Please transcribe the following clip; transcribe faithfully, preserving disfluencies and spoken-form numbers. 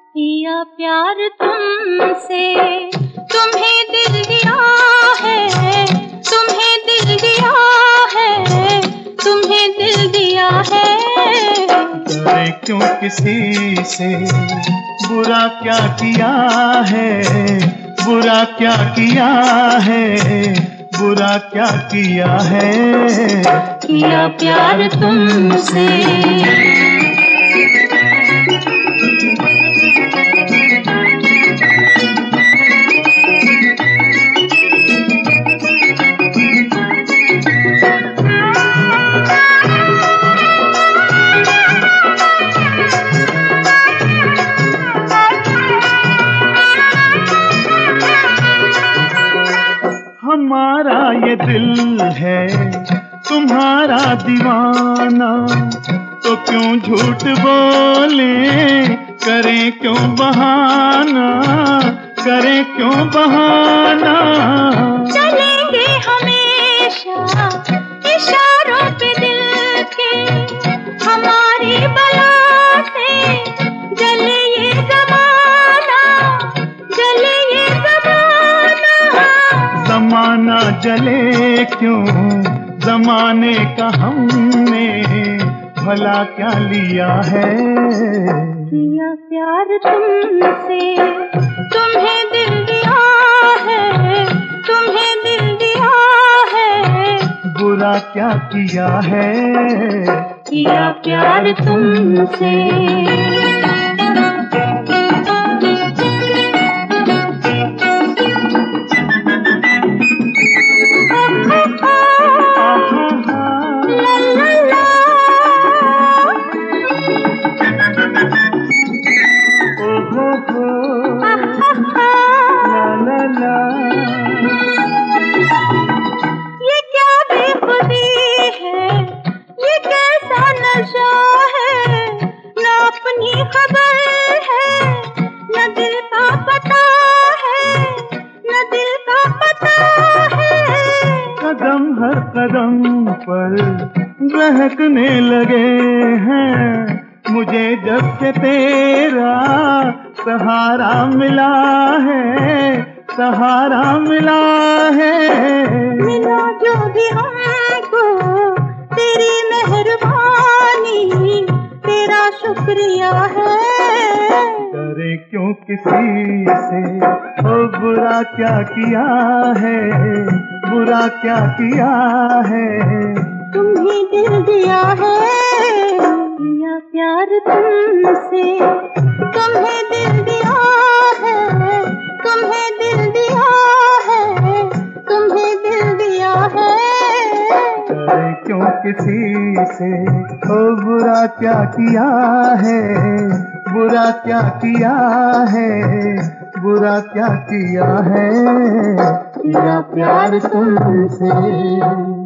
किया प्यार तुमसे, तुम्हें दिल दिया है, तुम्हें दिल दिया है, तुम्हें दिल दिया है। डरे क्यों किसी से, बुरा क्या किया है, बुरा क्या किया है, बुरा क्या किया है। किया प्यार तुमसे। हमारा ये दिल है तुम्हारा दीवाना, तो क्यों झूठ बोले, करें क्यों बहाना, करें क्यों बहाना। चलेंगे हमेशा इशारों पे दिल के, हमारी बला से जले ये ज़माना, जले ये ज़माना। ज़माना जले क्यों, ज़माने का हमने भला क्या लिया है। किया प्यार तुमसे, तुम्हें दिल दिया है, तुम्हें दिल दिया है। बुरा क्या किया है। किया प्यार तुमसे। ये क्या बेखुदी है, ये कैसा नशा है, न अपनी खबर है, न दिल का पता है, न दिल का पता है। कदम हर कदम पर बहकने लगे हैं, मुझे जब से तेरा सहारा मिला है, सहारा मिला है। मिला जो भी हमको तेरी मेहरबानी, तेरा शुक्रिया है। डरे क्यों किसी से, ओ बुरा क्या किया है, बुरा क्या किया है। तुम्हें दिल दिया है। किया प्यार तुमसे, तुम्हें दिल दिया है, तुम्हें दिल दिया है, तुम्हें दिल दिया है। डरे क्यों किसी से, ओ बुरा क्या किया है, बुरा क्या किया है, बुरा क्या किया है। किया प्यार तुमसे।